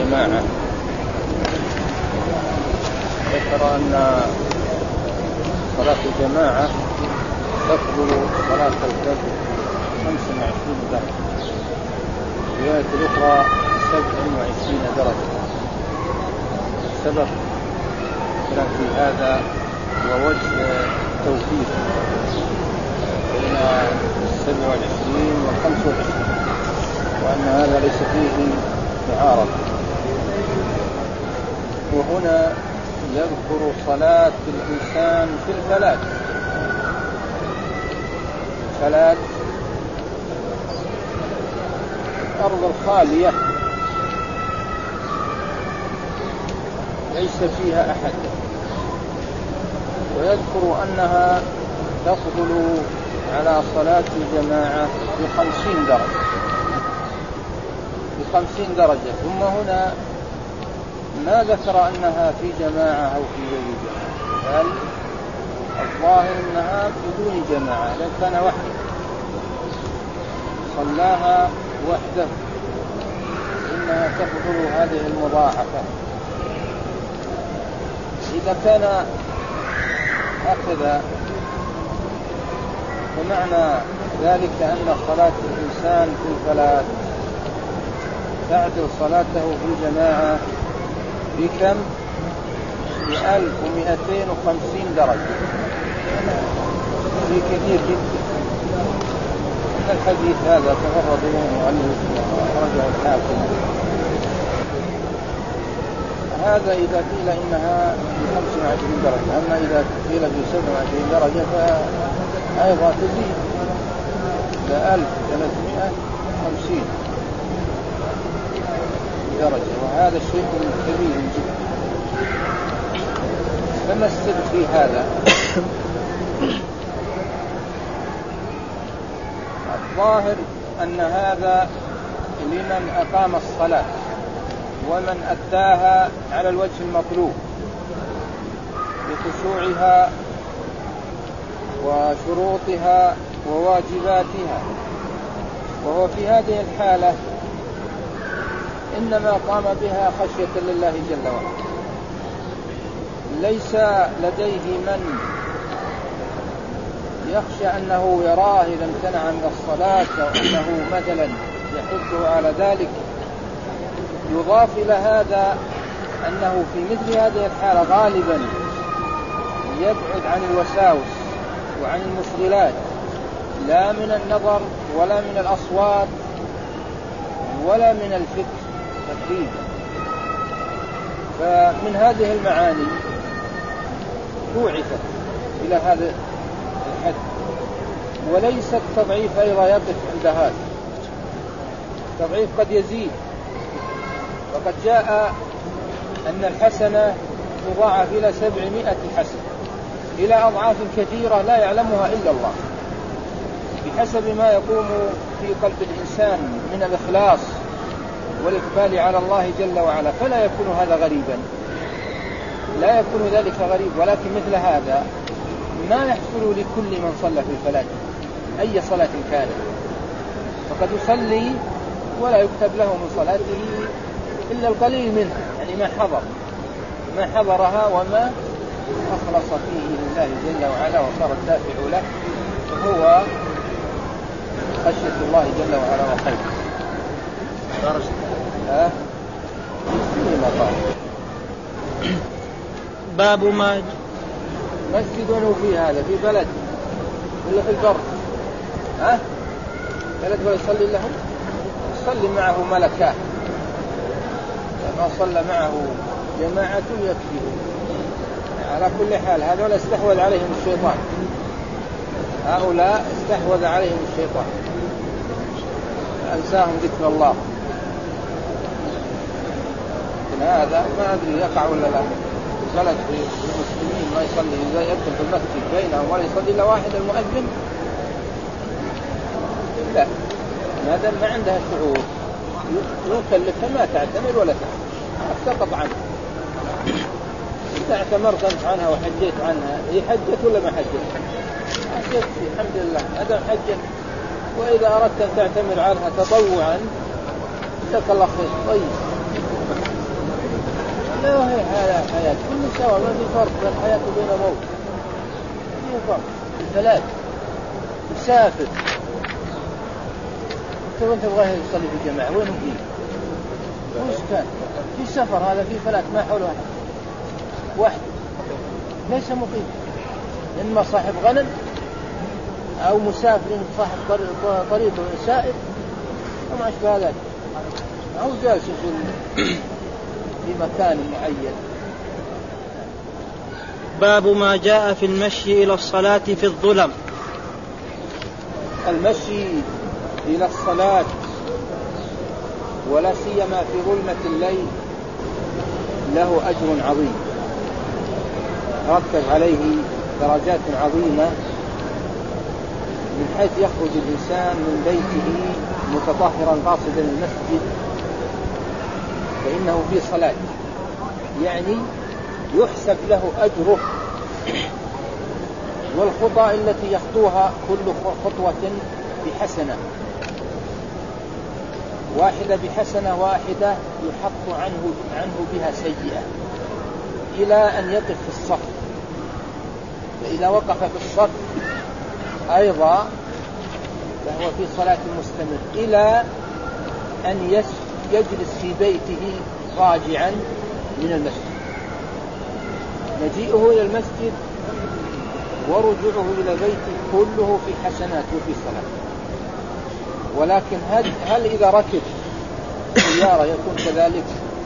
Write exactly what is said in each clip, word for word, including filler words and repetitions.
الجماعة ذكر أن صلاة الجماعة تفضل صلاة الفجر خمسة وعشرين درجة، الرواية الأخرى سبع وعشرين درجة. السبب كان في هذا ووجه توفيق بين السبع والعشرين والخمس والعشرين، وأن هذا ليس فيه معارضة. وهنا يذكر صلاة الإنسان في الفلاة. الفلاة الأرض الخالية ليس فيها أحد، ويذكر أنها تفضل على صلاة الجماعة بخمسين درجة بخمسين درجة. ثم هنا ما ذكر أنها في جماعة أو في غير جماعة، بل الظاهر أنها بدون جماعة، لأن كان وحده صلاها وحده، إنها تفضل هذه المضاعفة. إذا كان هكذا فمعنى ذلك أن صلاة الإنسان في الفلاة تعدل صلاته في الجماعة بكم؟ بألف ومئتين وخمسين درجة، في كثير جدا. الحديث هذا تفرد به المؤلف ورجع الحاكم. هذا إذا قيل إنها بخمس وعشرين درجة، أما إذا قيل بسبع وعشرين درجة فأيضا تزيد لألف ثلاثمائة وخمسين درجة، وهذا شيء كبير جدا. فما السر في هذا؟ الظاهر أن هذا لمن أقام الصلاة ومن أداها على الوجه المطلوب بخشوعها وشروطها وواجباتها، وهو في هذه الحالة إنما قام بها خشية لله جل وعلا. ليس لديه من يخشى أنه يراه إذا امتنع عن الصلاة أو أنه مثلا يحثه على ذلك. يضاف إلى هذا أنه في مثل هذه الحالة غالبا يبعد عن الوساوس وعن المشغلات، لا من النظر ولا من الأصوات ولا من الفكر تقريبا. فمن هذه المعاني توعفت إلى هذا الحد. وليس التضعيف أيضا يقف عند هذا، التضعيف قد يزيد، وقد جاء أن الحسنة تضاعف إلى سبعمائة حسنة، إلى أضعاف كثيرة لا يعلمها إلا الله، بحسب ما يقوم في قلب الإنسان من الإخلاص والإقبال على الله جل وعلا. فلا يكون هذا غريبا، لا يكون ذلك غريب. ولكن مثل هذا ما يحصل لكل من صلى في الفلاة أي صلاة كانت، فقد يصلي ولا يكتب له من صلاته إلا القليل منها، يعني ما حضر ما حضرها وما أخلص فيه لله جل وعلا وصار الدافع له هو خشية الله جل وعلا وخيره. ها فيما قال باب ما مسجد في هذا في بلد ولا في البر، ها بلد ولا يصلي له، يصلي معه ملكان، ما صلى معه جماعة يكفيه. على كل حال هذول استحوذ عليهم الشيطان، هؤلاء استحوذ عليهم الشيطان أنساهم ذكر الله. لكن هذا ما أدري يقع ولا لا. بلد في المسلمين ما يصلي إذا يدخل في المسجد بينهم ولا يصلي إلا واحد المؤذن، لا، هذا ما عندها شعور يكلفها ما تعتمر ولا تعتمر، سقط عنها. إذا اعتمرت أنت عنها وحجيت عنها، هي حجت ولا ما حجت؟ حجت الحمد لله، هذا حجت. وإذا أردت أن تعتمر عنها تطوعا جزاك الله خير. طيب لا هي حياة كل سوا، ما في فرق بين حياة وبين موت، في فرق الثلاث. مسافر تو انت تبغاه يصلي في الجماعة وين هو فيه؟ وش كان في سفر هذا في فلات ما حوله واحد ليس مقيم، إما صاحب غنم أو مسافر صاحب طريق سائر وما أشبه ذلك، أو جالس في مكان معين. باب ما جاء في المشي إلى الصلاة في الظلم. المشي إلى الصلاة ولا سيما في ظلمة الليل له أجر عظيم، رتب عليه درجات عظيمة، من حيث يخرج الإنسان من بيته متطهرا قاصدا المسجد فإنه في صلاة، يعني يحسب له أجره، والخطى التي يخطوها كل خطوة بحسنة واحدة، بحسنة واحدة يحط عنه عنه بها سيئة إلى أن يقف في الصف، فإذا وقف في الصف أيضا فهو في صلاة مستمر إلى أن يجلس في بيته راجعا من المسجد. مجيئه إلى المسجد ورجوعه إلى بيته كله في حسنات وفي صلاة. ولكن هل, هل إذا ركب سيارة يكون كذلك؟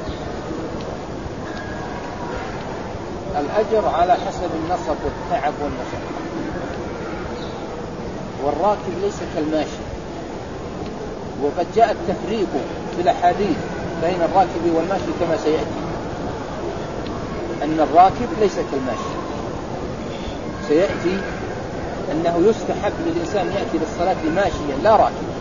الأجر على حسب النصب والتعب والمشقة، والراكب ليس كالماشي، وقد جاء التفريق في الأحاديث بين الراكب والماشي كما سيأتي، أن الراكب ليس كالماشي. سيأتي أنه يستحب للإنسان يأتي للصلاة ماشيا لا راكب،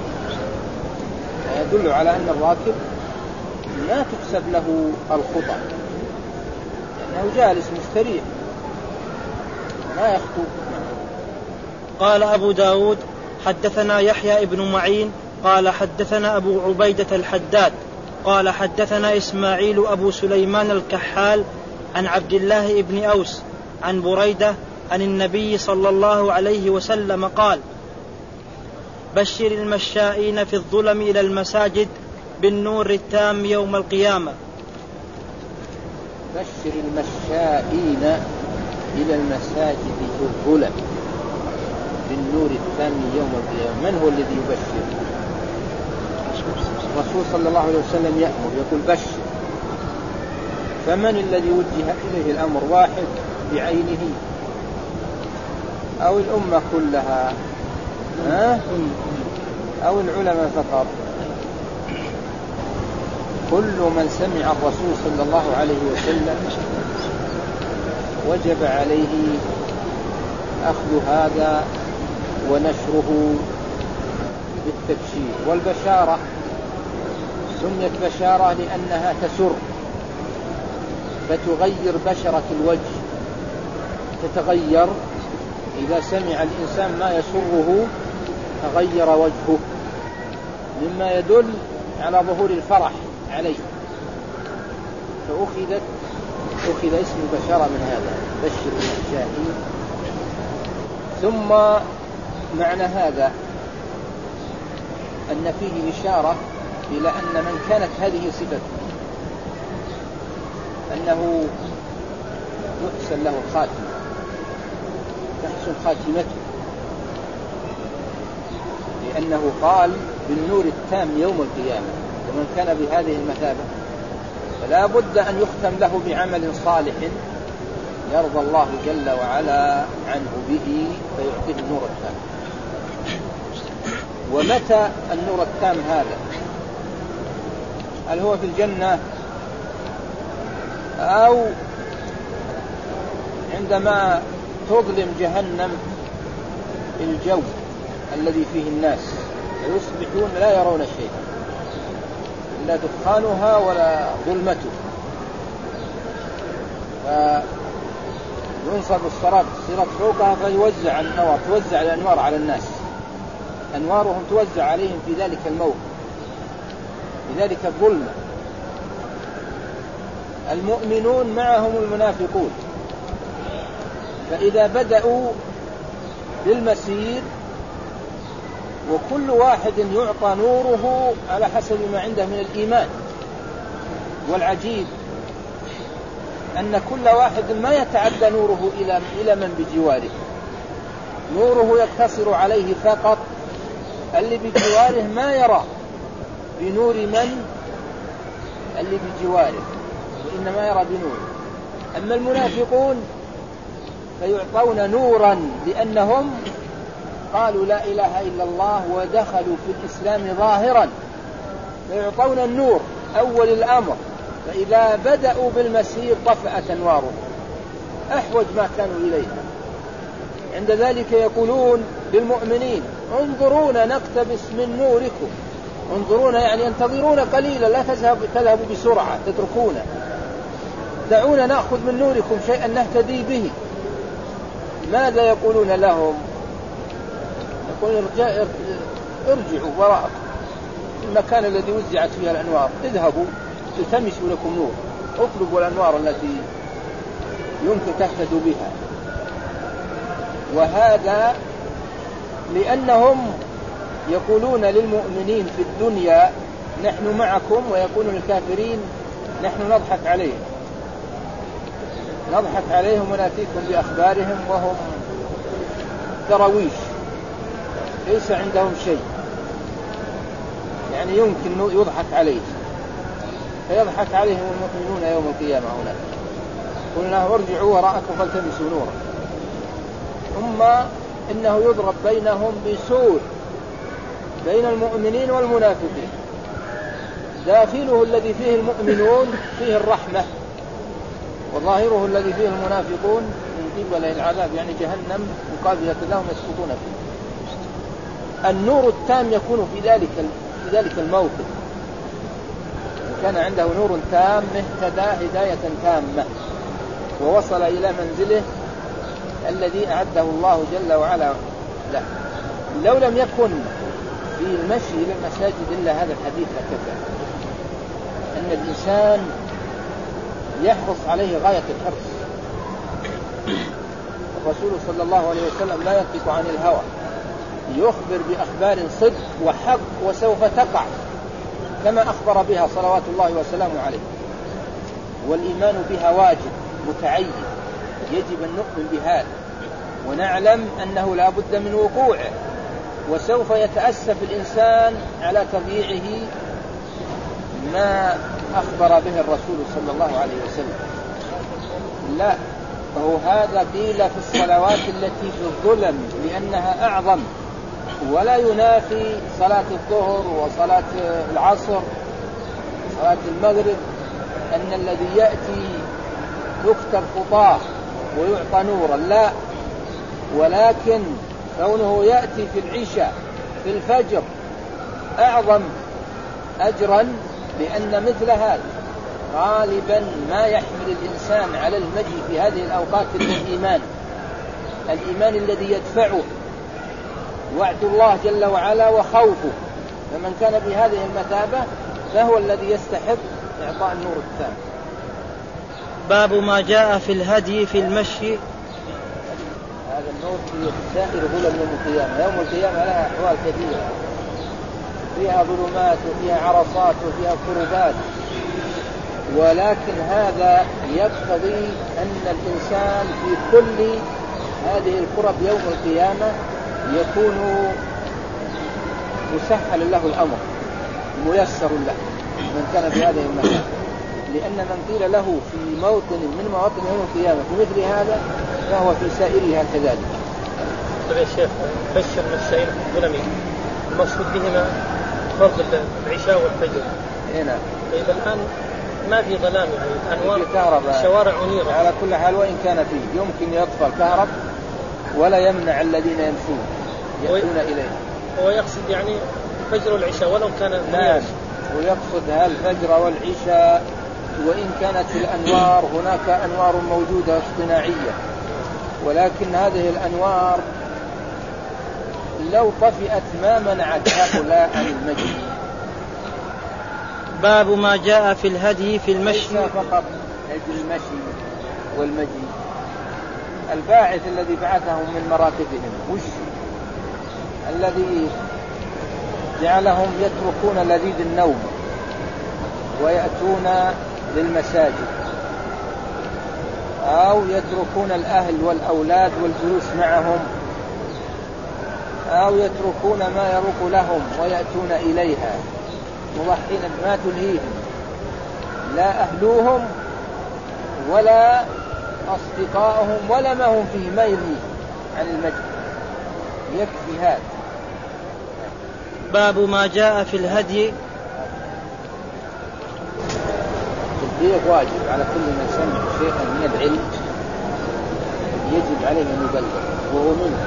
يدل على أن الراكب لا تحسب له الخطأ، لأنه جالس مستريح لا يخطو. قال أبو داود حدثنا يحيى ابن معين قال حدثنا أبو عبيدة الحداد قال حدثنا إسماعيل أبو سليمان الكحال عن عبد الله بن أوس عن بريدة عن النبي صلى الله عليه وسلم قال: بشر المشائين في الظلم إلى المساجد بالنور التام يوم القيامة. بشر المشائين إلى المساجد في الظلم بالنور التام يوم القيامة. من هو الذي يبشر؟ الرسول صلى الله عليه وسلم يأمر يقول بشر، فمن الذي وجه إليه الأمر؟ واحد بعينه أو الأمة كلها ها؟ أو العلماء فقط؟ كل من سمع الرسول صلى الله عليه وسلم وجب عليه أخذ هذا ونشره بالتبشير. والبشارة سميت بشارة لأنها تسر، فتغير بشرة الوجه، تتغير إذا سمع الإنسان ما يسره تغير وجهه، مما يدل على ظهور الفرح عليه، فأخذت أخذ اسم بشارة من هذا، بشر المشائين. ثم معنى هذا أن فيه إشارة إلى أن من كانت هذه صفته أنه يحسن له الخاتمة، تحسن خاتمته، لأنه قال بالنور التام يوم القيامة، ومن كان بهذه المثابة فلا بد أن يختم له بعمل صالح يرضى الله جل وعلا عنه به فيعطيه النور التام. ومتى النور التام هذا؟ هل هو في الجنة أو عندما تظلم جهنم الجو الذي فيه الناس فيصبحون لا يرون شيء إلا دخانها ولا ظلمته، فينصب الصراط الصراط فوقها فيوزع النوار، توزع الأنوار على الناس، أنوارهم توزع عليهم في ذلك الموقف، في ذلك الظلمة المؤمنون معهم المنافقون، فإذا بدأوا بالمسير وكل واحد يعطى نوره على حسب ما عنده من الإيمان. والعجيب أن كل واحد ما يتعدى نوره إلى إلى من بجواره، نوره يقتصر عليه فقط، اللي بجواره ما يرى بنور من اللي بجواره، وإنما يرى بنوره. أما المنافقون فيعطون نورا لأنهم قالوا لا إله إلا الله ودخلوا في الإسلام ظاهرا، فيعطون النور أول الأمر، فإذا بدأوا بالمسير طفأت أنوارهم أحوج ما كانوا إليها. عند ذلك يقولون للمؤمنين انظرونا نقتبس من نوركم، انظرونا يعني انتظرونا قليلا، لا تذهبوا بسرعة تتركونا، دعونا نأخذ من نوركم شيئا نهتدي به. ماذا يقولون لهم؟ يقولون ارجعوا وراءكم المكان الذي وزعت فيها الأنوار، اذهبوا التمسوا لكم نور، اطلبوا الأنوار التي يمكن تهتدوا بها. وهذا لأنهم يقولون للمؤمنين في الدنيا نحن معكم، ويقولون للكافرين نحن نضحك عليهم نضحك عليهم ونأتيكم بأخبارهم وهم درويش ليس عندهم شيء، يعني يمكن يضحك عليه، فيضحك عليهم المؤمنون يوم القيامة هناك. قلنا ارجعوا وراءكم فالتمسوا نورا، ثم إنه يضرب بينهم بسور بين المؤمنين والمنافقين، داخله الذي فيه المؤمنون فيه الرحمة، وظاهره الذي فيه المنافقون من قبل العذاب، يعني جهنم مقابلة لهم يسقطون فيه. النور التام يكون في ذلك في ذلك الموقف، كان عنده نور تام اهتدى هداية تامة ووصل إلى منزله الذي أعده الله جل وعلا له. لو لم يكن في المشي إلى المساجد إلا هذا الحديث هكذا، أن الإنسان يحرص عليه غاية الحرص. الرسول صلى الله عليه وسلم لا ينطق عن الهوى، يخبر بأخبار صدق وحق وسوف تقع كما أخبر بها صلوات الله وسلامه عليه، والإيمان بها واجب متعين، يجب أن نؤمن بهذا ونعلم أنه لا بد من وقوعه، وسوف يتأسف الإنسان على تضييعه ما أخبر به الرسول صلى الله عليه وسلم. لا، فهو هذا قيل في الصلوات التي في الظلم لأنها أعظم، ولا ينافي صلاة الظهر وصلاة العصر صلاة المغرب أن الذي يأتي يكتب خطاه ويعطى نورا، لا، ولكن كونه يأتي في العشاء في الفجر أعظم أجرا، لأن مثل هذا غالبا ما يحمل الإنسان على المجيء في هذه الأوقات الإيمان الإيمان الذي يدفعه وعد الله جل وعلا وخوفه، فمن كان بهذه المثابة فهو الذي يستحق إعطاء النور التام. باب ما جاء في الهدي في المشي. هذا النور في سائر غلم يوم القيامة. يوم القيامة لها أحوال كثيرة، فيها ظلمات وفيها عرصات وفيها كربات، ولكن هذا يقتضي أن الإنسان في كل هذه الكرب يوم القيامة يكون مسهل له الأمر ميسر له من كان في هذه المكان، لأن من قيل له في موطن من مواطن يوم القيامة في مثل هذا فهو في سائرها كذلك. طيب يا شيخ، فسر السائر الظلمي المقصود بهما فرض العشاء والفجر هنا. طيب الآن ما في ظلام، يعني أنوار الشوارع منيرة على كل حال، وإن كان فيه يمكن يطفى الكهرب ولا يمنع الذين يمشون يأتون إليه. هو يقصد يعني فجر العشاء ولو كان نعم، ويقصد الفجر والعشاء، وإن كانت الأنوار هناك أنوار موجودة اصطناعية، ولكن هذه الأنوار لو طفئت ما منعت هؤلاء عن المجيء. باب ما جاء في الهدي في المشي. ليس فقط أجل المشي والمجي. الباعث الذي بعثهم من مراكبهم وش الذي جعلهم يتركون لذيذ النوم ويأتون للمساجد، أو يتركون الأهل والأولاد والجلوس معهم، أو يتركون ما يروق لهم ويأتون إليها مضحين ما تلهيهم لا أهلوهم ولا أصدقائهم ولا ما هم فيه ما يلهي عن المجد. يكفي هذا. باب ما جاء في الهدي. التبليغ واجب على كل من سمع شيئا من العلم، يجب عليه أن يبلغ وهو منه.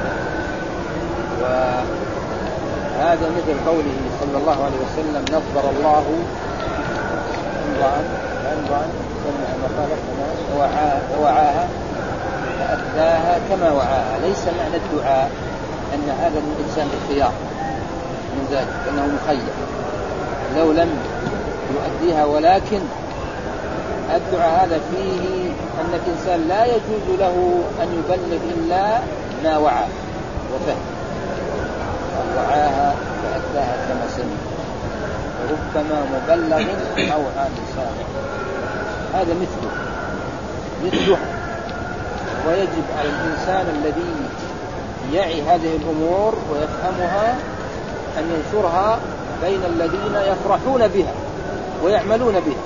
وهذا مثل قوله صلى الله عليه وسلم: نظر الله امرأ امرأ سمع مقالة ووعاها فأداها كما وعاها. ليس معنى الدعاء أن هذا الإنسان بالخيار من ذلك أنه مخير لو لم يؤديها، ولكن الدعاء هذا فيه أن الإنسان لا يجوز له أن يبلغ إلا ما وعى وفهم. وعاها فأداها كما سمع، وربما مبلغ أو عن سامع. هذا مثله مثله ويجب على الإنسان الذي يعي هذه الأمور ويفهمها أن ينشرها بين الذين يفرحون بها ويعملون بها.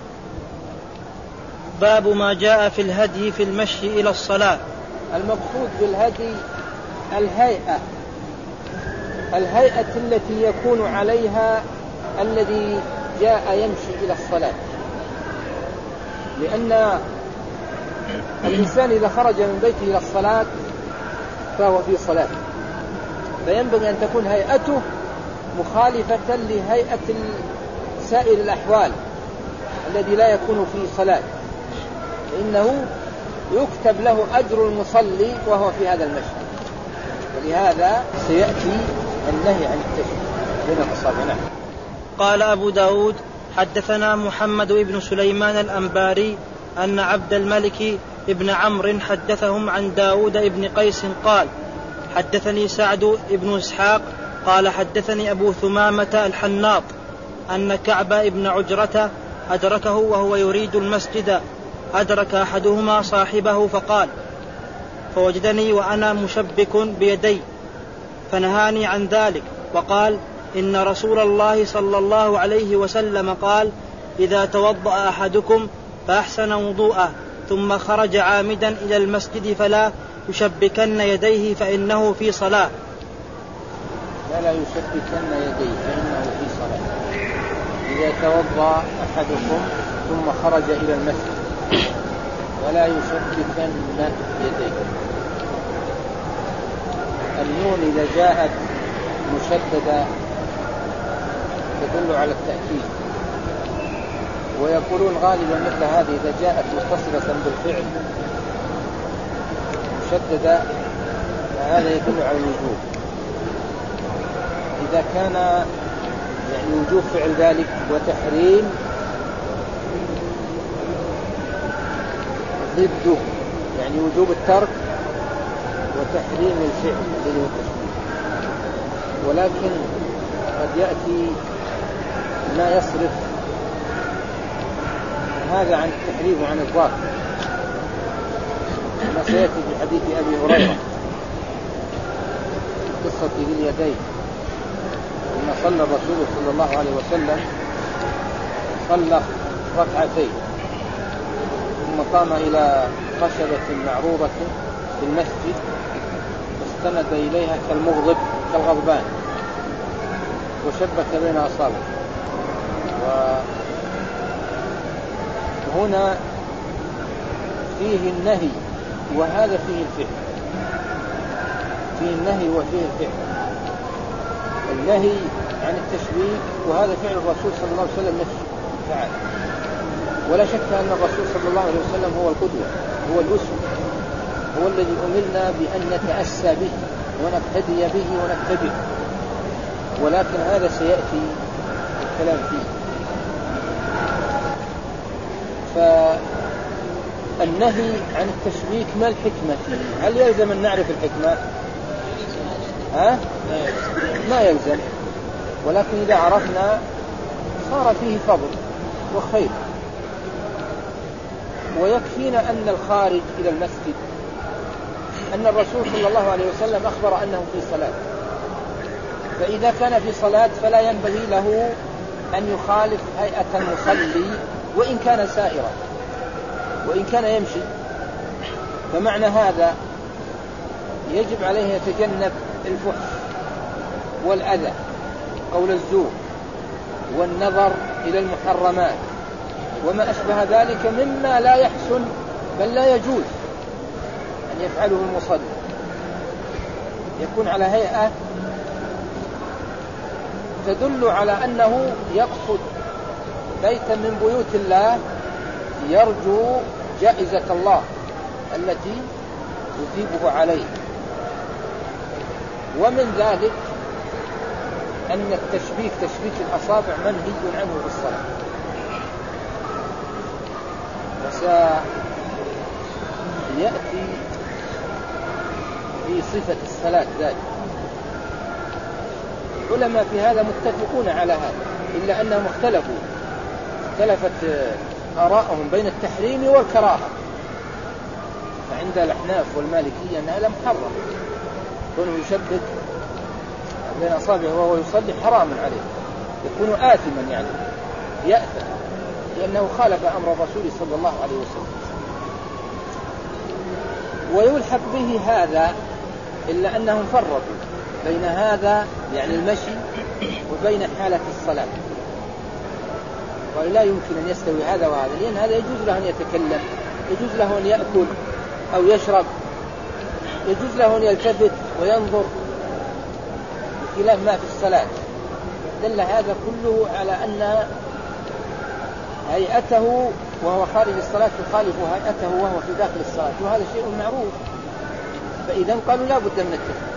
باب ما جاء في الهدي في المشي إلى الصلاة. المقصود بالهدي الهيئة الهيئة التي يكون عليها الذي جاء يمشي إلى الصلاة، لأن الإنسان إذا خرج من بيته إلى الصلاة فهو في صلاة، فينبغي أن تكون هيئته مخالفة لهيئة سائر الأحوال الذي لا يكون في صلاة، فإنه يكتب له أجر المصلي وهو في هذا المشي. ولهذا سيأتي النهي عن التشبيه بين الأصابع. قال أبو داود: حدثنا محمد بن سليمان الأنباري أن عبد الملك ابن عمرو حدثهم عن داود ابن قيس قال: حدثني سعد ابن إسحاق قال: حدثني أبو ثمامة الحناط أن كعب ابن عجرة أدركه وهو يريد المسجد، أدرك أحدهما صاحبه فقال: فوجدني وأنا مشبك بيدي فنهاني عن ذلك، وقال: إن رسول الله صلى الله عليه وسلم قال: إذا توضأ أحدكم فأحسن وضوءه ثم خرج عامدا إلى المسجد فلا يشبكن يديه فإنه في صلاة. فلا يشبكن يديه فإنه في صلاة. إذا توضأ أحدكم ثم خرج إلى المسجد ولا يشبكن يديه. النون إذا جاءت مشددة تدل على التأكيد، ويقولون غالبا مثل هذه إذا جاءت متصلة بالفعل مشددة فهذا يدل على الوجوب. إذا كان يعني وجوب فعل ذلك وتحريم ضده، يعني وجوب الترك وتحريم الفعل الذي هو التشبيه. ولكن قد يأتي ما يصرف هذا عن التحريم وعن الظاهر، كما سيأتي في حديث أبي هريرة قصة ذي اليدين، لما صلى الرسول صلى الله عليه وسلم صلى ركعتين ثم قام إلى خشبة معروضة في المسجد واستند إليها كالمغضب كالغضبان وشبك بين أصابعه. وهنا فيه النهي وهذا فيه الفعل، فيه النهي وفيه الفعل. النهي عن التشبيك وهذا فعل الرسول صلى الله عليه وسلم نفسه تعالى، ولا شك أن الرسول صلى الله عليه وسلم هو القدوة، هو الأسوة، هو الذي أمرنا بأن نتأسى به ونقتدي به ونتبعه، ولكن هذا سيأتي الكلام فيه. النهي عن التشبيك ما الحكمة فيه؟ هل يلزم أن نعرف الحكمة؟ ها؟ ما يلزم، ولكن إذا عرفنا صار فيه فضل وخير. ويكفينا أن الخارج إلى المسجد أن الرسول صلى الله عليه وسلم أخبر أنه في صلاة، فإذا كان في صلاة فلا ينبغي له أن يخالف هيئة المصلي وإن كان سائرا وإن كان يمشي. فمعنى هذا يجب عليه يتجنب الفحش والأذى، قول الزور، والنظر إلى المحرمات وما أشبه ذلك مما لا يحسن بل لا يجوز أن يفعله المصلي. يكون على هيئة تدل على أنه يقصد بيتا من بيوت الله يرجو جائزة الله التي يثيبه عليه. ومن ذلك أن التشبيك تشبيك الأصابع منهي عنه في الصلاة، وسيأتي في صفة الصلاة ذلك. العلماء في هذا متفقون على هذا، إلا أنهم اختلفوا اختلفت آراءهم بين التحريم والكراهة. فعند الأحناف والمالكية أنها لم حرم، كونه يشبك بين أصابعه وهو يصلي حرام عليه، يكون آثما يعني يأثم لأنه خالف أمر الرسول صلى الله عليه وسلم. ويلحق به هذا إلا أنهم فرقوا بين هذا يعني المشي وبين حالة الصلاة، ولا يمكن أن يستوي هذا وهذا، لأن هذا يجوز له أن يتكلم، يجوز له أن يأكل أو يشرب، يجوز له أن يلتفت وينظر، بخلاف ما في الصلاة. دل هذا كله على أن هيئته وهو خارج الصلاة تخالف هيئته وهو في داخل الصلاة، وهذا شيء معروف. فإذا قالوا لا بد من التفريق.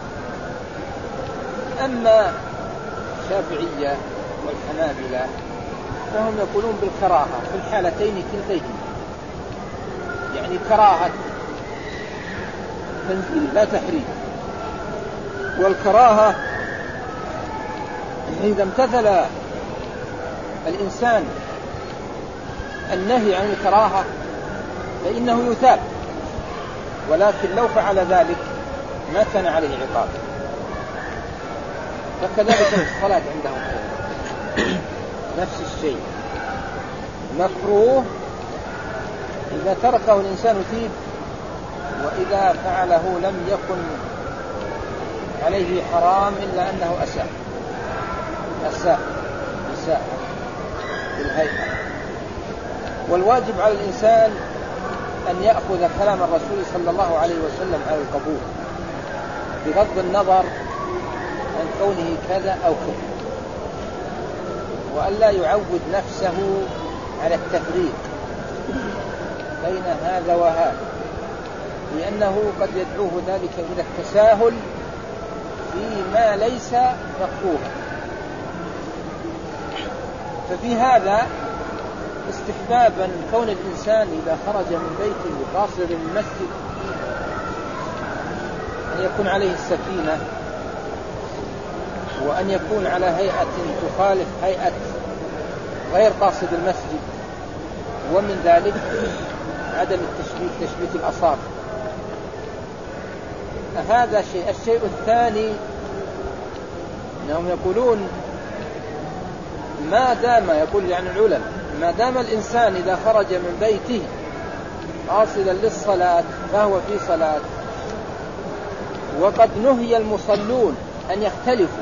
أما الشافعية والحنابلة فهم يقولون بالكراهة في الحالتين كلتين، يعني كراهة تنزيل لا تحريم. والكراهة إذا امتثل الإنسان النهي عن الكراهة فإنه يثاب، ولكن لو فعل ذلك ما كان عليه عقاب. فكذلك في الصلاة عندهم نفس الشيء، مكروه إذا تركه الإنسان ثيب، وإذا فعله لم يكن عليه حرام إلا أنه أساء أساء أساء بالهيئة. والواجب على الإنسان أن يأخذ كلام الرسول صلى الله عليه وسلم على القبول بغض النظر عن كونه كذا أو كذا، وأن لا يعود نفسه على التفريق بين هذا وهذا، لأنه قد يدعوه ذلك إلى التساهل فيما ليس مكروها. ففي هذا استحبابا كون الإنسان إذا خرج من بيته قاصدا للمسجد أن يكون عليه السكينة، وأن يكون على هيئة تخالف هيئة غير قاصد المسجد. ومن ذلك عدم التشبيك تشبيك الأصابع. هذا شيء. الشيء الثاني أنهم يقولون ما دام يقول يعني العلماء ما دام الإنسان إذا خرج من بيته قاصدا للصلاة فهو في صلاة، وقد نهي المصلون أن يختلفوا.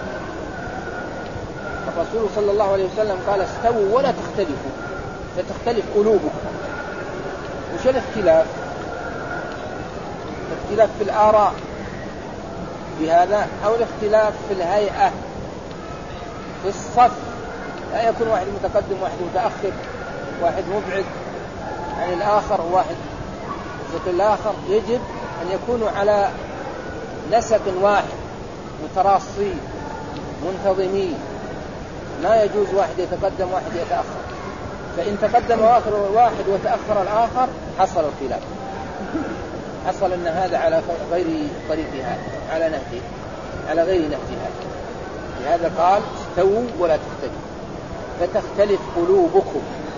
الرسول صلى الله عليه وسلم قال استووا ولا تختلفوا فتختلف قلوبكم. وش الاختلاف؟ الاختلاف في الآراء بهذا، أو الاختلاف في الهيئة في الصف، لا يكون واحد متقدم واحد متأخر، واحد مبعد عن الآخر وواحد ذات الآخر. يجب أن يكونوا على نسق واحد متراصين منتظمين، ما يجوز واحد يتقدم واحد يتأخر. فإن تقدم واحد وتأخر الآخر حصل الخلاف، حصل أن هذا على غير طريق هذا، على نهجه، على غير نهج هذا. لهذا قال استووا ولا تختلفوا فتختلف قلوبكم،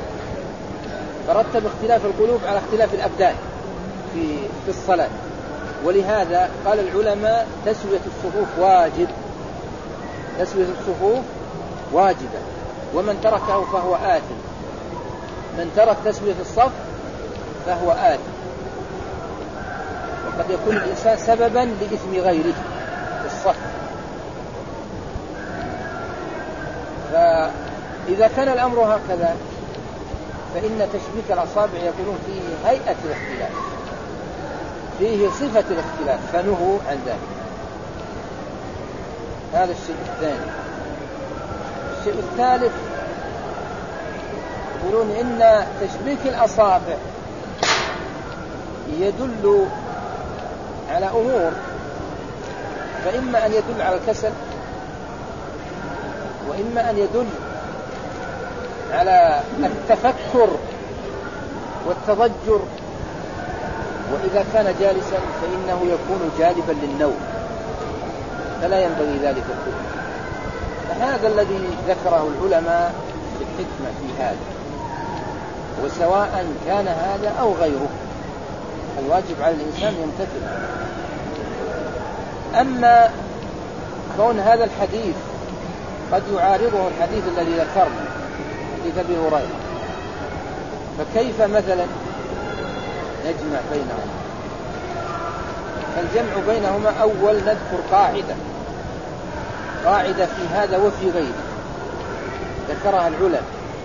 فرتب اختلاف القلوب على اختلاف الأبدان في في الصلاة. ولهذا قال العلماء تسوية الصفوف واجب، تسوية الصفوف واجبة، ومن تركه فهو آثم، من ترك تسوية الصف فهو آثم. وقد يكون الإنسان سببا لإثم غيره في الصف. فإذا كان الأمر هكذا فإن تشبيك الأصابع يقولون فيه هيئة الاختلاف، فيه صفة الاختلاف، فنهوا عن ذلك. هذا الشيء الثاني. الشيء الثالث يقولون إن تشبيك الأصابع يدل على أمور، فإما أن يدل على الكسل، وإما أن يدل على التفكر والتضجر، وإذا كان جالسا فإنه يكون جالبا للنوم، فلا ينبغي ذلك كله. فهذا الذي ذكره العلماء في الحكمة في هذا، وسواء كان هذا أو غيره الواجب على الإنسان يمتثل. أما كون هذا الحديث قد يعارضه الحديث الذي ذكرنا حديث أبي هريرة، فكيف مثلا نجمع بينهما؟ الجمع بينهما أول نذكر قاعدة قاعدة في هذا وفي غيره ذكرها العلماء،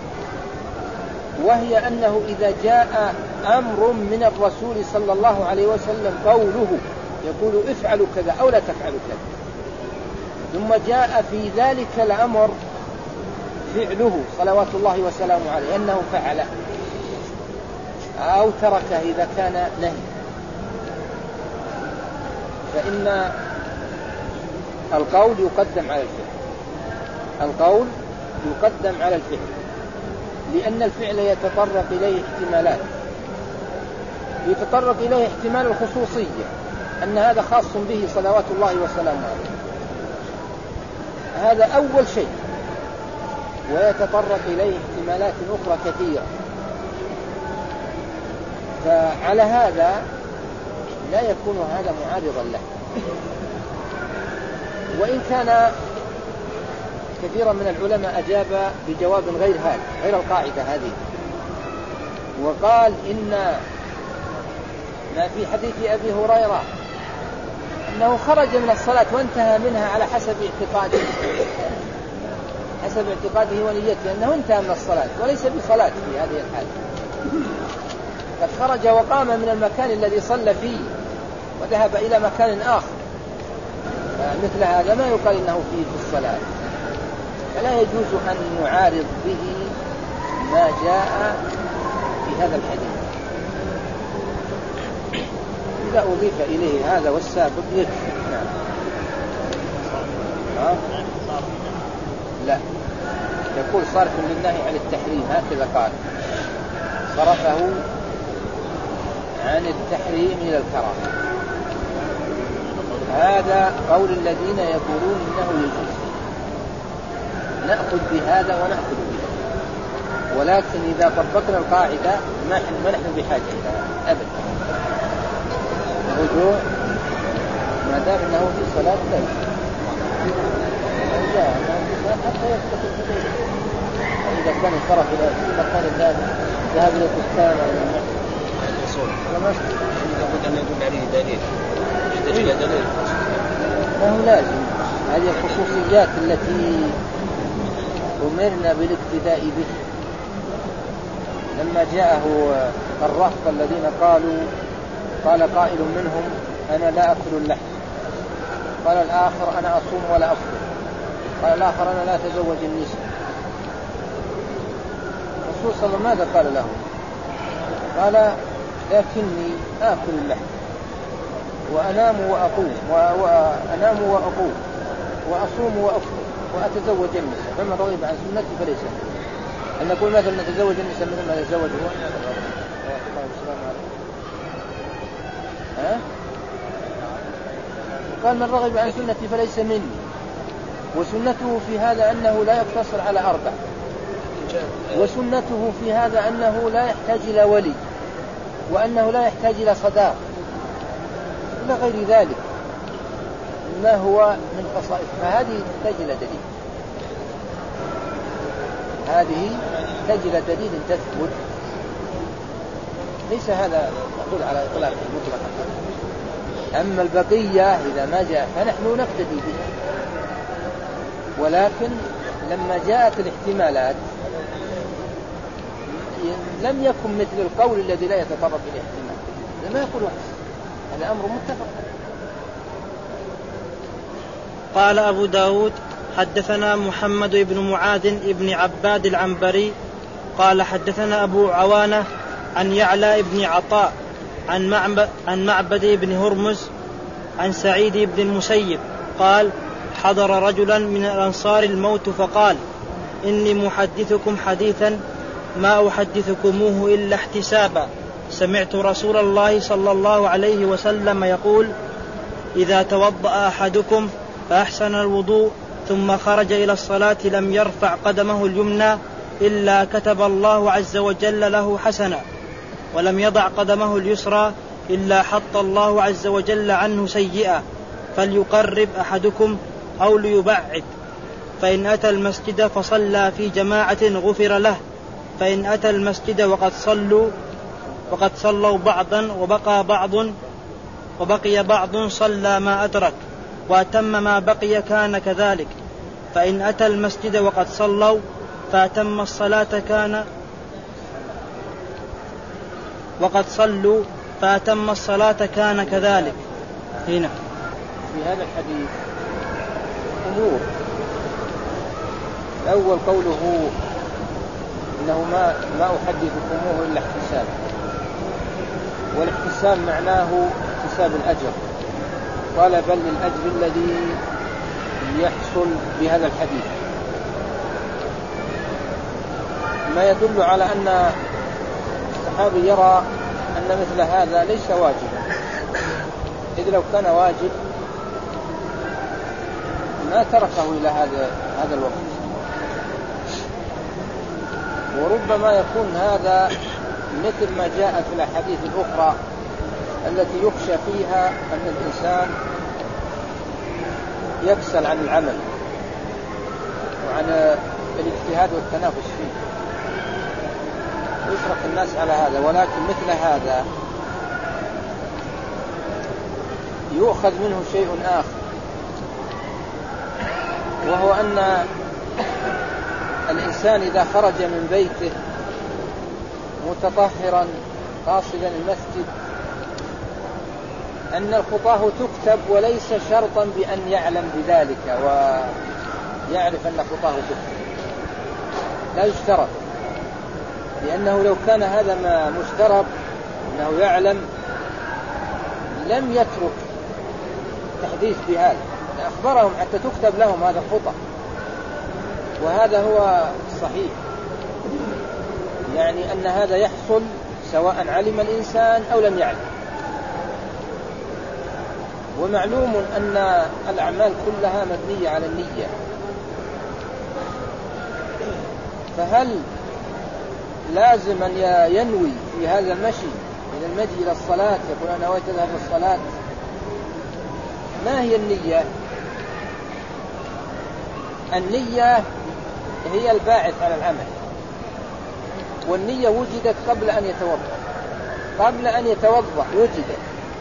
وهي أنه إذا جاء أمر من الرسول صلى الله عليه وسلم قوله يقول افعلوا كذا أو لا تفعلوا كذا، ثم جاء في ذلك الأمر فعله صلوات الله وسلامه عليه أنه فعله أو تركه إذا كان نهي، فإن القول يقدم على الفعل، القول يقدم على الفعل، لأن الفعل يتطرق إليه احتمالات، يتطرق إليه احتمال الخصوصية أن هذا خاص به صلوات الله وسلامه عليه، هذا أول شيء، ويتطرق إليه احتمالات أخرى كثيرة. فعلى هذا لا يكون هذا معارضا له، وإن كان كثيرا من العلماء أجاب بجواب غير هذا، غير القاعدة هذه، وقال إن ما في حديث أبي هريرة أنه خرج من الصلاة وانتهى منها على حسب اعتقاده حسب اعتقاده ونيته أنه انتهى من الصلاة وليس بصلاة في هذه الحالة، قد خرج وقام من المكان الذي صلى فيه وذهب إلى مكان آخر، مثل هذا ما يقال إنه فيه في الصلاة، فلا يجوز أن نعارض به ما جاء في هذا الحديث. إذا أضيف إليه هذا والسابق يكفي. نعم. ها؟ لا، يقول صرف للنهي عن التحريم، هكذا قال، صرفه عن التحريم إلى الكراهة. هذا قول الذين يقولون إنه يجوز، نأخذ بهذا ونأخذ بهذا، ولكن إذا طبقنا القاعدة ما نحن بحاجة إلى أبدا. الرجوع ما دام أنه في صلاة لا جاء حتى يستقل بديه، إذا كان انصرف إلى مكان الذات ذهب إلى البستان أو إلى المسجد لابد أن يدل عليه دليل، يحتاج إلى دليل، ما هو لازم. هذه الخصوصيات التي أمرنا بالاقتداء به. لما جاءه الرهط الذين قالوا، قال قائل منهم أنا لا أكل اللحم، قال الآخر أنا أصوم ولا أفطر، قال الآخر أنا لا أتزوج النساء. الرسول صلى الله عليه وسلم ماذا قال له؟ قال لكني آكل اللحم وأنام وأقوم وأنام وأقوم وأصوم وأفطر وأتزوج النساء، فمن رغب عن سنتي فليس. أن نقول مثلا نتزوج النساء مثل ما يتزوج هو الله والسلام عليه. ها؟ قال من رغب عن سنتي فليس مني. وسنته في هذا أنه لا يقتصر على أربع. وسنته في هذا أنه لا يحتاج إلى ولي، وأنه لا يحتاج إلى صداق إلى غير ذلك ما هو من خصائص. فهذه تحتاج إلى دليل، هذه تحتاج إلى دليل تثبت. ليس هذا نقول على إطلاق المطلق. أما البقية إذا ما جاء فنحن نقتدي به. ولكن لما جاءت الاحتمالات لم يكن مثل القول الذي لا يتطرق إلى احتمال، لما يقول وحس. هذا أمر متفق. قال أبو داود حدثنا محمد بن معاذ بن عباد العنبري قال حدثنا أبو عوانة عن يعلى بن عطاء عن معبد بن هرمز عن سعيد بن المسيب قال حضر رجلا من الأنصار الموت فقال إني محدثكم حديثا ما أحدثكموه إلا احتسابا. سمعت رسول الله صلى الله عليه وسلم يقول إذا توضأ أحدكم فأحسن الوضوء ثم خرج إلى الصلاة لم يرفع قدمه اليمنى إلا كتب الله عز وجل له حسنا، ولم يضع قدمه اليسرى إلا حط الله عز وجل عنه سيئا. فليقرب أحدكم أو ليبعد. فإن أتى المسجد فصلى في جماعة غفر له، فإن أتى المسجد وقد صلوا وقد صلوا بعضا وبقى بعض وبقي بعض صلى ما أدرك وأتم ما بقي كان كذلك. فإن أتى المسجد وقد صلوا فأتم الصلاة كان وقد صلوا فأتم الصلاة كان كذلك. هنا في هذا الحديث أمور. الأول قوله إنه ما, ما أحدثكموه إلا احتساب، والاحتساب معناه احتساب الأجر، طلبا للأجر الذي يحصل بهذا الحديث، ما يدل على أن الصحابي يرى أن مثل هذا ليس واجبا، إذ لو كان واجب ما تركه إلى هذا هذا الوقت. وربما يكون هذا مثل ما جاء في الأحاديث الأخرى التي يخشى فيها أن الإنسان يكسل عن العمل وعن الاجتهاد والتنافس فيه ويشرف الناس على هذا. ولكن مثل هذا يؤخذ منه شيء آخر، وهو أن الإنسان إذا خرج من بيته متطهرا قاصدا المسجد أن الخطاه تكتب، وليس شرطا بأن يعلم بذلك ويعرف أن خطاه تكتب، لا يشترط، لأنه لو كان هذا ما مشترط أنه يعلم لم يترك تحديث بهذا، أخبرهم حتى تكتب لهم هذا الخطأ. وهذا هو الصحيح، يعني أن هذا يحصل سواء علم الإنسان أو لم يعلم. ومعلوم أن الأعمال كلها مبنية على النية، فهل لازم أن ينوي في هذا المشي من المجي إلى الصلاة يقول أنا نويت أذهب للصلاة؟ ما هي النية؟ النية هي الباعث على العمل، والنية وجدت قبل أن يتوضأ، قبل أن يتوضأ وجدت،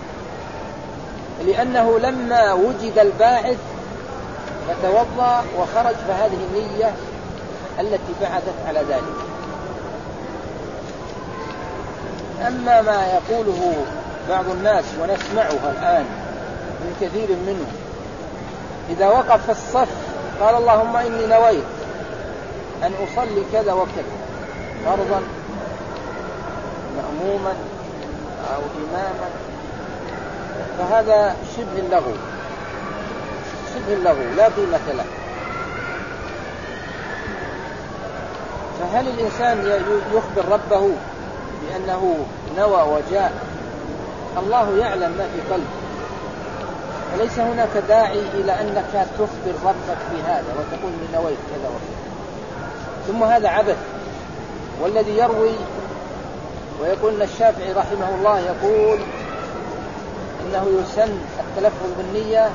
لأنه لما وجد الباعث فتوضأ وخرج، فهذه النية التي بعثت على ذلك. أما ما يقوله بعض الناس ونسمعها الآن من كثير منهم، إذا وقف في الصف قال اللهم إني نويت أن أصلي كذا وكذا فرضا مأموما أو إماما، فهذا شبه اللغو، شبه اللغو لا قيمة له. فهل الإنسان يخبر ربه بأنه نوى وجاء، الله يعلم ما في قلبه، وليس هناك داعي إلى أنك تخبر ربك في هذا وتقول من نويت كذا وكذا. ثم هذا عبث. والذي يروي ويقول أن الشافعي رحمه الله يقول إنه يسن التلفظ بالنية،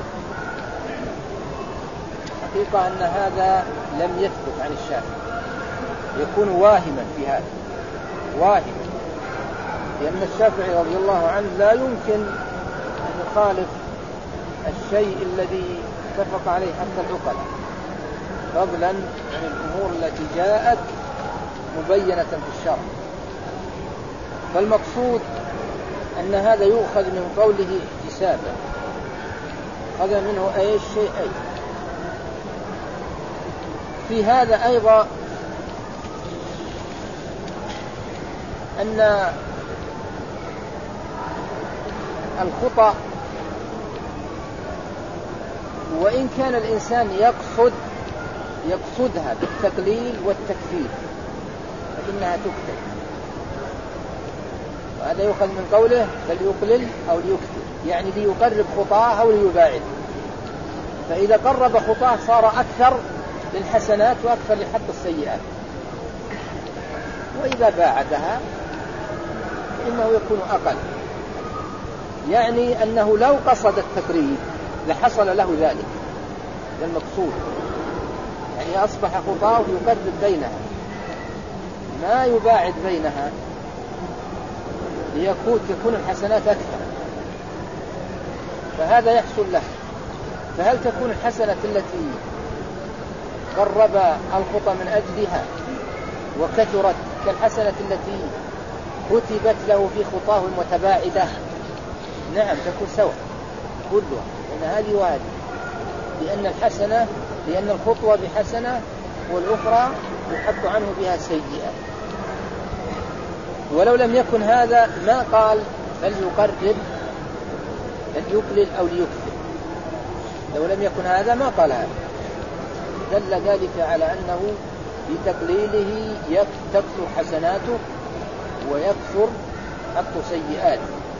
حقيقة أن هذا لم يثبت عن الشافعي، يكون واهما في هذا، واهما، لأن الشافعي رضي الله عنه لا يمكن أن يخالف الشيء الذي اتفق عليه حتى العقلاء، فضلا عن الأمور التي جاءت مبينة في الشرع. فالمقصود أن هذا يؤخذ من قوله احتسابا، أخذ منه أي شيء أي. في هذا أيضا أن الخطأ وإن كان الإنسان يقصد يقصدها بالتقليل والتكفير فإنها تكتب، وهذا يؤخذ من قوله فليقلل أو ليكثر، يعني ليقرب خطاه أو ليباعد. فإذا قرب خطاه صار أكثر للحسنات وأكثر لحط السيئات، وإذا باعدها فإنه يكون أقل، يعني أنه لو قصد التقريب لحصل له ذلك، ده المقصود، يعني أصبح خطاه يقرب بينها ما يباعد بينها ليكون تكون الحسنات أكثر، فهذا يحصل له. فهل تكون الحسنة التي قرب الخطأ من أجلها وكثرت كالحسنة التي كتبت له في خطاه المتباعدة؟ نعم تكون سواء كلها، لأن هذه وهذه، لأن الحسنة لأن الخطوة بحسنة والأخرى يحط عنه بها سيئة. ولو لم يكن هذا ما قال فليقرب فليقلل أو ليكثر، لو لم يكن هذا ما قال هذا، دل ذلك على أنه بتقليله تكثر حسناته ويكثر حط سيئاته.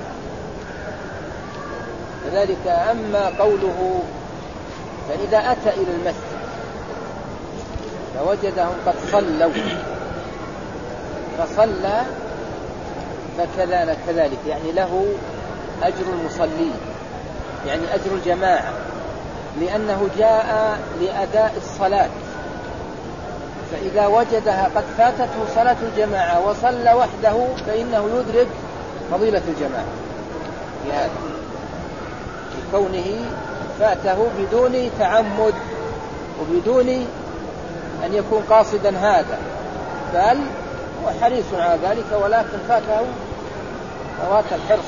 كذلك أما قوله فإذا أتى إلى المسجد فوجدهم قد صلوا فصلى فكذلك، يعني له أجر المصلين، يعني أجر الجماعة، لأنه جاء لأداء الصلاة، فإذا وجدها قد فاتته صلاة الجماعة وصلى وحده فإنه يدرك فضيلة الجماعة بهذا، بكونه فاته بدون تعمد وبدون أن يكون قاصدا هذا، بل هو حريص على ذلك ولكن فاته فوات الحرص.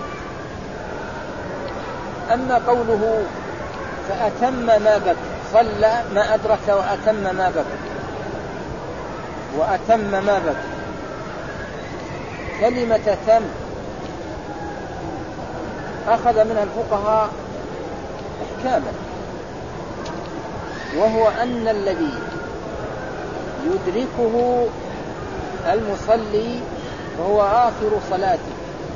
أما قوله فأتم ما بقي، صلى ما أدرك وأتم ما بقي، وأتم ما بقي، كلمة تم أخذ منها الفقهاء احكاما، وهو أن الذي يدركه المصلي وهو آخر صلاته،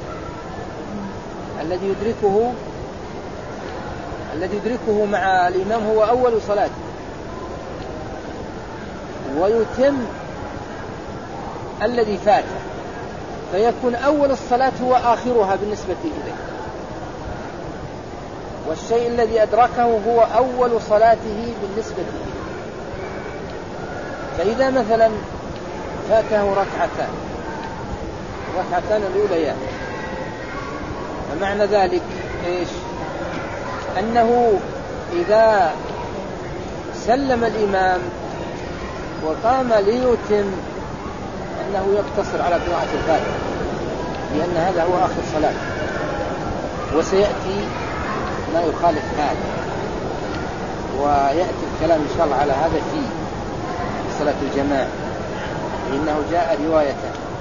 الذي يدركه الذي يدركه مع الإمام هو أول صلاته، ويتم الذي فاته، فيكون أول الصلاة هو آخرها بالنسبة إليه، والشيء الذي أدركه هو أول صلاته بالنسبة إليه. فإذا مثلا فاته ركعتان ركعتان الأوليان، ومعنى ذلك إيش؟ أنه إذا سلم الإمام وقام ليتم أنه يقتصر على قراءة الفاتحة، لأن هذا هو آخر صلاة، وسيأتي ما يخالف هذا، ويأتي الكلام إن شاء الله على هذا في صلاة الجماعة، لأنه جاء رواية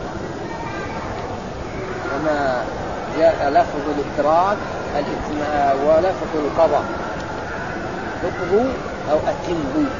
وما جاء لفظ الإدراك ولفظ القضاء، اقضوا أو أتموا،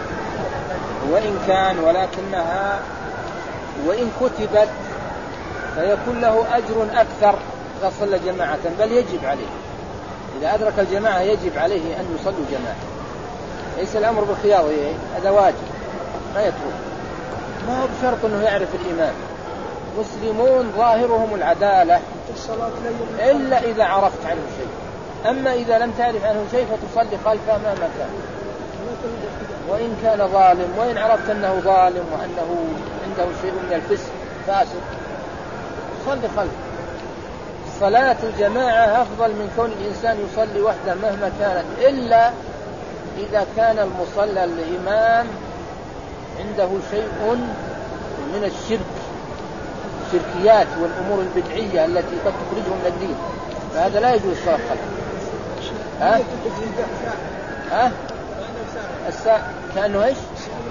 وإن كان ولكنها وإن كتبت فيكون له أجر أكثر إذا صلى جماعة، بل يجب عليه إذا أدرك الجماعة يجب عليه أن يصلوا جماعة. ليس الأمر بالخيار، هذا واجب ما يترك، ما هو بشرط أنه يعرف الإمام. مسلمون ظاهرهم العدالة إلا إذا عرفت عنه شيء، أما إذا لم تعرف عنه شيء فتصلي خلفه مهما كان، وإن كان ظالم، وإن عرفت أنه ظالم وأنه عنده شيء من الفسق فاسق صلي خلفه. صلاة الجماعة أفضل من كون الإنسان يصلي وحده مهما كانت، إلا إذا كان المصلى الإمام عنده شيء من الشرك، الشركيات والأمور البدعية التي قد تخرجه من الدين، فهذا لا يجوز الصلاة خلفه. ها؟ ها؟ السا... كأنه إيش؟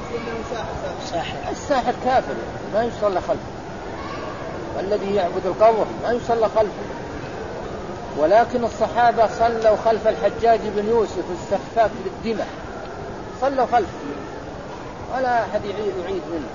الساحر كافر ما يصلى خلفه، والذي يعبد القبر ما يصلى خلفه. ولكن الصحابة صلوا خلف الحجاج بن يوسف السفاك للدماء، صلوا خلفه ولا أحد يعيد منه.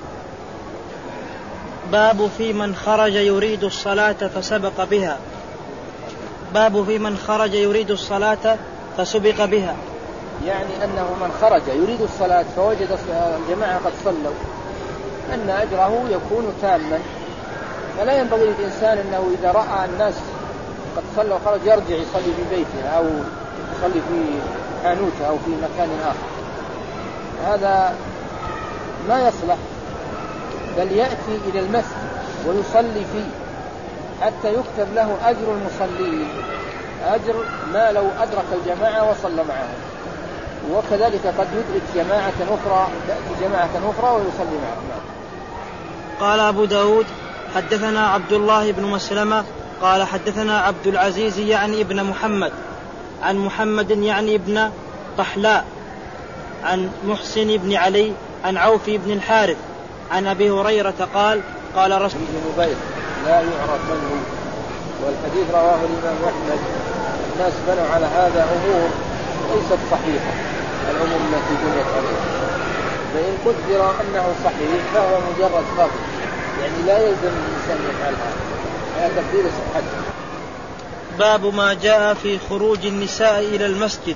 باب في من خرج يريد الصلاة فسبق بها. باب في من خرج يريد الصلاة فسبق بها، يعني أنه من خرج يريد الصلاة فوجد الجماعة قد صلوا أن أجره يكون تاما، فلا ينبغي للإنسان أنه إذا رأى الناس قد صلوا خرج يرجع يصلي في بيته أو يصلي في حانوته أو في مكان آخر، هذا ما يصلح، بل يأتي إلى المسجد ويصلي فيه حتى يكتب له أجر المصلين، أجر ما لو أدرك الجماعة وصلى معهم. وكذلك قد يدرك جماعة أخرى، تأتي جماعة أخرى ويصلي معهم. قال أبو داود حدثنا عبد الله بن مسلمة قال حدثنا عبد العزيز يعني ابن محمد عن محمد يعني ابن طحلاء عن محسن بن علي عن عوف بن الحارث عن أبي هريرة قال قال رسول الله لا يعرف من هو، والحديث رواه الإمام أحمد. الناس بنوا على هذا أمور ليست صحيحة، الأمور التي بنيت عليها، فإن قدر أنه صحيح فهو مجرد فضل، يعني لا يلزم الإنسان يفعل هذا، هذا تقدير صحته. باب ما جاء في خروج النساء إلى المسجد،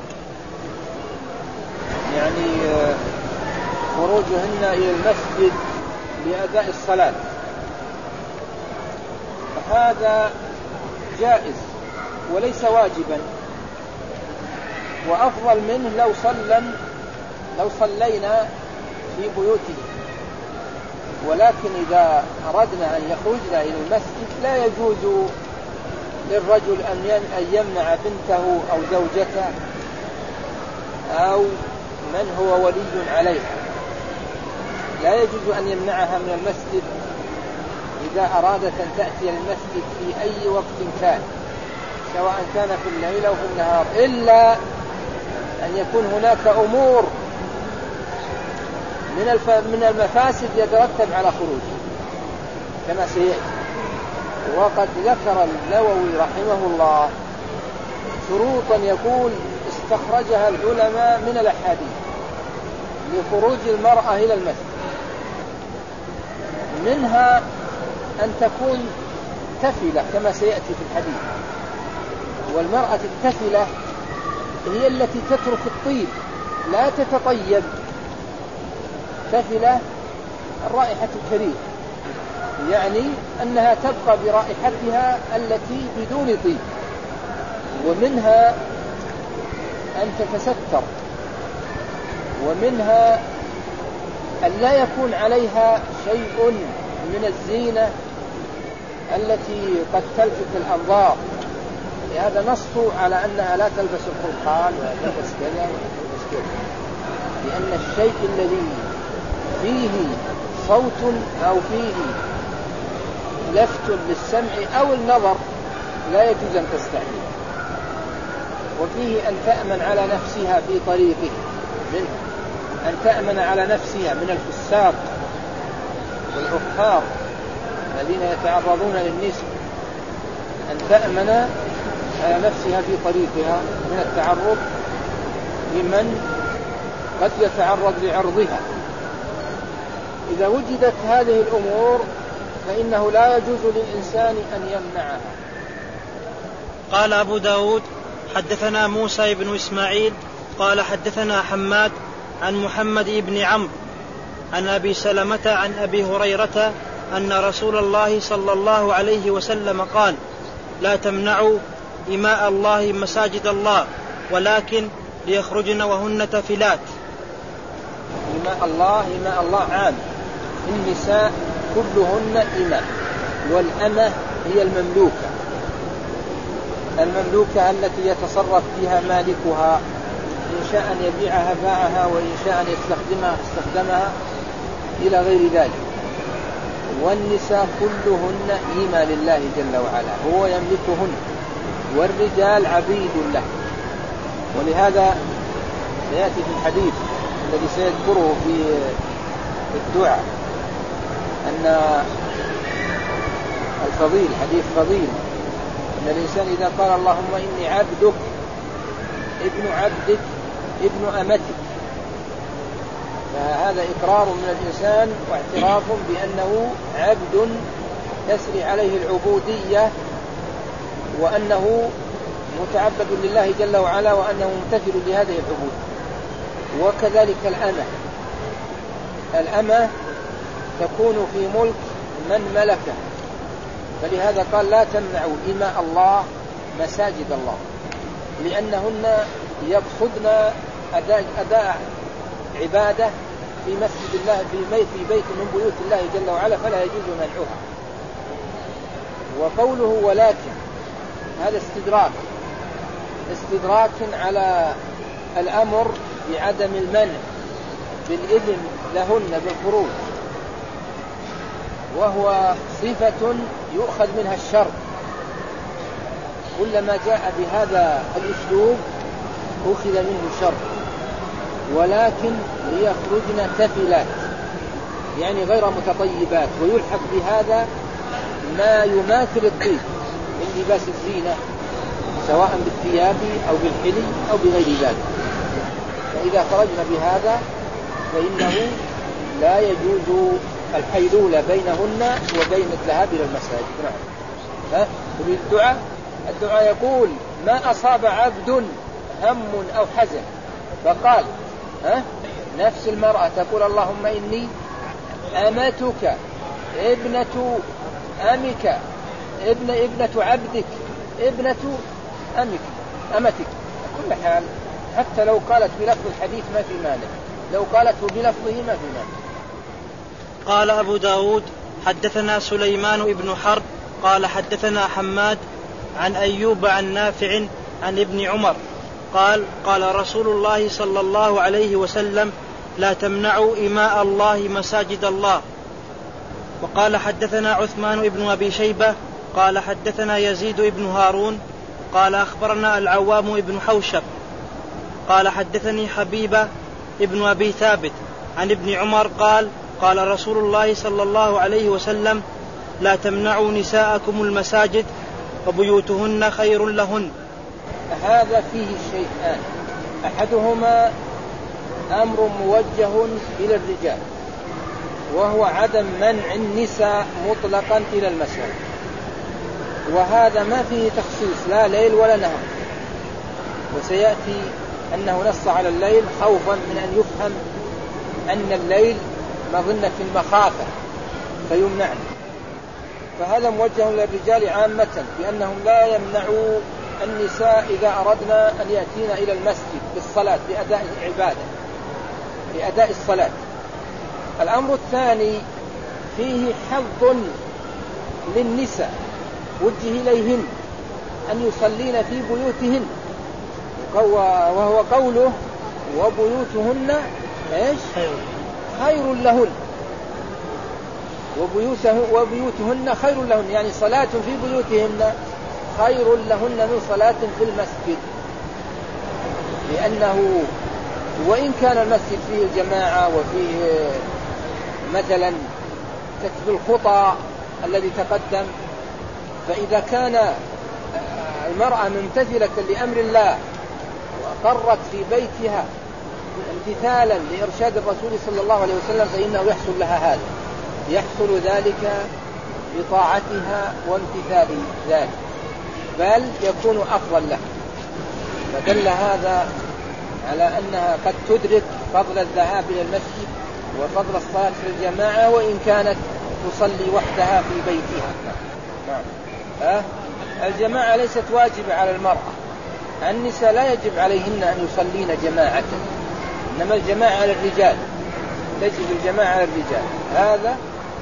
يعني خروجهن إلى المسجد لأداء الصلاة، هذا جائز وليس واجبا، وأفضل منه لو صلى لو صلينا في بيوتنا. ولكن إذا أردنا أن يخرجنا إلى المسجد لا يجوز للرجل أن يمنع بنته أو زوجته أو من هو ولي عليها، لا يجوز أن يمنعها من المسجد إذا أرادت أن تأتي المسجد في أي وقت كان، سواء كان في الليل أو في النهار، إلا أن يكون هناك أمور من الف... من المفاسد يترتب على خروجه كما سيأتي. وقد ذكر النووي رحمه الله شروطا يقول استخرجها العلماء من الأحاديث لخروج المرأة إلى المسجد، منها أن تكون تفلة كما سيأتي في الحديث، والمرأة التفلة هي التي تترك الطيب لا تتطيب، تفلة الرائحة الكريهة، يعني أنها تبقى برائحتها التي بدون طيب. ومنها أن تتستر، ومنها أن لا يكون عليها شيء من الزينة التي قد تلفت الأنظار، لهذا نص على أنها لا تلبس القرحان ولا تلبس كذا ولا تلبس كذا، لأن الشيء الذي فيه صوت أو فيه لفت للسمع أو النظر لا يجوز أن تستعمل. وفيه أن تأمن على نفسها في طريقه، منه أن تأمن على نفسها من الفساق والعقار الذين يتعرضون للنساء، أن تأمن على نفسها في طريقها من التعرض لمن قد يتعرض لعرضها. إذا وجدت هذه الأمور فإنه لا يجوز للإنسان أن يمنعها. قال أبو داود حدثنا موسى بن إسماعيل قال حدثنا حماد عن محمد بن عمرو عن أبي سلمة عن أبي هريرة أن رسول الله صلى الله عليه وسلم قال لا تمنعوا إماء الله مساجد الله ولكن ليخرجن وهن تفلات. إماء الله إماء الله عام، النساء كلهن إماء، والأمة هي المملوكة المملوكة التي يتصرف فيها مالكها، إن شاء أن يبيعها باعها، وإن شاء أن يستخدمها استخدمها إلى غير ذلك. والنساء كلهن إماء لله جل وعلا، هو يملكهن، والرجال عبيد له. ولهذا سيأتي في الحديث الذي سيذكره في الدعاء أن الفضيل حديث فضيل أن الإنسان إذا قال اللهم إني عبدك ابن عبدك ابن أمتك، فهذا إقرار من الإنسان واعتراف بأنه عبد تسري عليه العبودية، وأنه متعبد لله جل وعلا، وأنه ممتثل لهذه العبودية. وكذلك الأمة الأمة تكون في ملك من ملكه، فلهذا قال لا تمنعوا إماء الله مساجد الله، لأنهن يقصدن أداء, أداء عبادة في مسجد الله في بيت من بيوت الله جل وعلا، فلا يجوز منعها. وقوله ولكن هذا استدراك استدراك على الأمر بعدم المنع بالإذن لهن بالخروج، وهو صفة يؤخذ منها الشر. كلما جاء بهذا الأسلوب أخذ منه شر. ولكن ليخرجن تفلات يعني غير متطيبات، ويلحق بهذا ما يماثل الطيب من لباس الزينة سواء بالثياب أو بالحلي أو بغير ذلك. فإذا خرجنا بهذا فإنه لا يجوز الحيلولة بينهن وبين الذهاب إلى المساجد. نعم. تريد الدعاء؟ الدعاء يقول ما أصاب عبد هم أو حزن فقال ها نفس المرأة تقول اللهم إني أمتك ابنة أمك ابن ابنة عبدك ابنة أمك أمتك. كل حال حتى لو قالت بلفظ الحديث ما في مانع، لو قالته بلفظه ما في مانع. قال أبو داود حدثنا سليمان بن حرب قال حدثنا حماد عن أيوب عن نافع عن ابن عمر قال قال رسول الله صلى الله عليه وسلم لا تمنعوا إماء الله مساجد الله. وقال حدثنا عثمان بن أبي شيبة قال حدثنا يزيد بن هارون قال أخبرنا العوام بن حوشب قال حدثني حبيبة ابن أبي ثابت عن ابن عمر قال قال رسول الله صلى الله عليه وسلم لا تمنعوا نساءكم المساجد وبيوتهن خير لهن. هذا فيه شيئان، أحدهما أمر موجه إلى الرجال وهو عدم منع النساء مطلقا إلى المساجد، وهذا ما فيه تخصيص لا ليل ولا نهار. وسيأتي أنه نص على الليل خوفا من أن يفهم أن الليل مظنة المخافة فيمنعن، فهذا موجه للرجال عامة بأنهم لا يمنعوا النساء إذا أردنا أن يأتينا إلى المسجد بالصلاة لأداء العبادة لأداء الصلاة. الأمر الثاني فيه حظ للنساء وجه إليهن أن يصلين في بيوتهن، وهو قوله وبيوتهن إيش خير لهن، وبيوته وبيوتهن خير لهن يعني صلاة في بيوتهن خير لهن من صلاة في المسجد، لأنه وإن كان المسجد فيه الجماعة وفيه مثلا كتب الخطى الذي تقدم، فإذا كان المرأة ممتثلة لأمر الله وقرت في بيتها امتثالا لإرشاد الرسول صلى الله عليه وسلم فإنه يحصل لها هذا، يحصل ذلك بطاعتها وامتثال ذلك، بل يكون أفضل له. فدل هذا على أنها قد تدرك فضل الذهاب إلى المسجد وفضل الصلاة في الجماعة وإن كانت تصلي وحدها في بيتها. نعم. أه؟ الجماعة ليست واجبة على المرأة، النساء لا يجب عليهن أن يصلين جماعة، إنما الجماعة على الرجال، تجب الجماعة على الرجال. هذا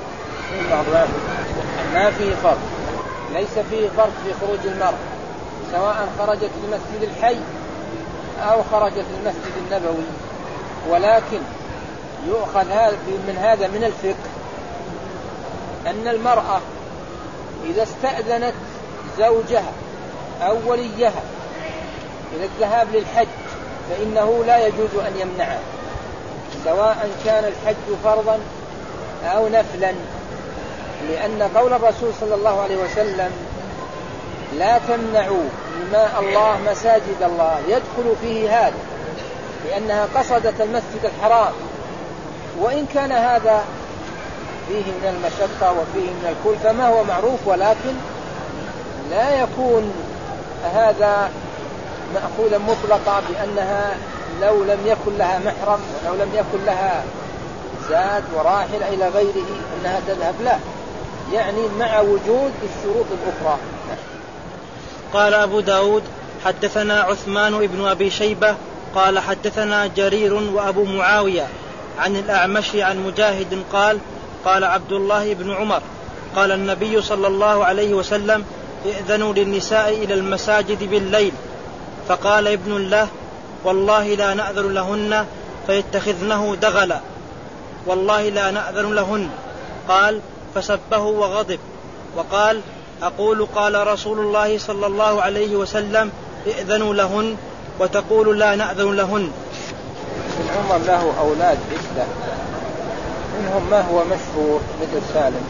ما فيه فرق، ليس فيه فرق في خروج المرأة سواء خرجت لمسجد الحي أو خرجت للمسجد النبوي، ولكن يؤخذ من هذا من الفقه أن المرأة إذا استأذنت زوجها أو وليها إلى الذهاب للحج فإنه لا يجوز أن يمنعها، سواء كان الحج فرضا أو نفلا، لأن قول الرسول صلى الله عليه وسلم لا تمنعوا إماء الله مساجد الله يدخل فيه هذا، لأنها قصدت المسجد الحرام، وإن كان هذا فيه من المشقة وفيه من الكلفة ما هو معروف، ولكن لا يكون هذا مأخوذا مطلقا بأنها لو لم يكن لها محرم ولو لم يكن لها زاد وراحل إلى غيره أنها تذهب، لا، يعني مع وجود الشروط الأخرى. قال أبو داود حدثنا عثمان بن أبي شيبة قال حدثنا جرير وأبو معاوية عن الأعمش عن مجاهد قال قال عبد الله بن عمر قال النبي صلى الله عليه وسلم ائذنوا للنساء إلى المساجد بالليل، فقال ابن له والله لا نأذن لهن فيتخذنه دغلا، والله لا نأذن لهن. قال فسبه وغضب وقال أقول قال رسول الله صلى الله عليه وسلم ائذنوا لهن وتقول لا نأذن لهن. ابن عمر له أولاد عدة، منهم ما هو مشهور مثل سالم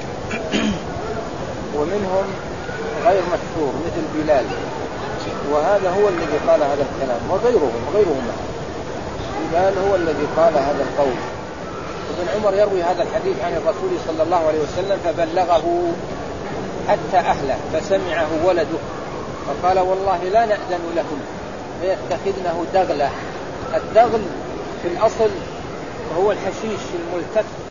ومنهم غير مشهور مثل بلال، وهذا هو الذي قال هذا الكلام، وغيرهم غيرهم بلال هو الذي قال هذا القول. ابن عمر يروي هذا الحديث عن الرسول صلى الله عليه وسلم فبلغه حتى أهله فسمعه ولده فقال والله لا نأذن لهم فيتخذنه دغلا. الدغل في الأصل هو الحشيش الملتف